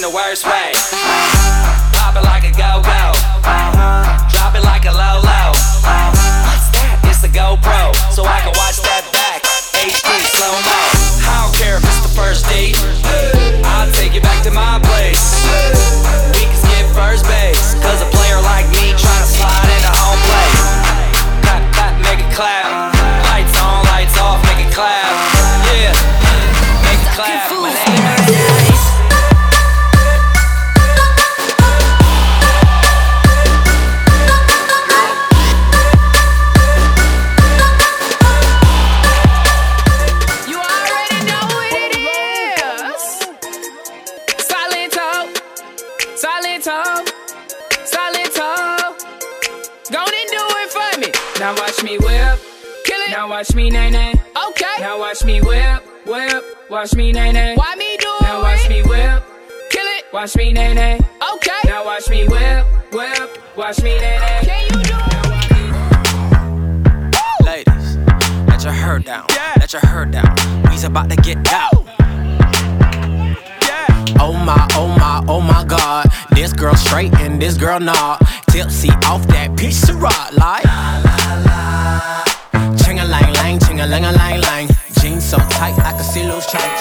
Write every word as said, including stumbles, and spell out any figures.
the worst way. Pop it like a go-go. Drop it like a low-low. What's that? It's a GoPro, so I can watch that back. H D slow-mo. I don't care if it's the first date. I'll take you back to my place. We can skip first base, cause a player like me tryna slide into home plate. Clap, clap, make it clap. Lights on, lights off, make it clap. Yeah, make it clap. My name is Now watch me whip, kill it. Now watch me nay nay. Okay. Now watch me whip, whip. Watch me nay nay. Why me do it? Now watch me whip, kill it. Watch me nay nay. Okay. Now watch me whip, whip. Watch me nay nay. Can you do it? Ladies, let your hair down. Yeah. Let your hair down. We's about to get out. Yeah. Oh my, oh my, oh my God. This girl straight and this girl not. Tipsy off that piece of rock like. Ching-a-lang-lang, ching-a-lang-a-lang-lang. Jeans so tight I can see loose chain.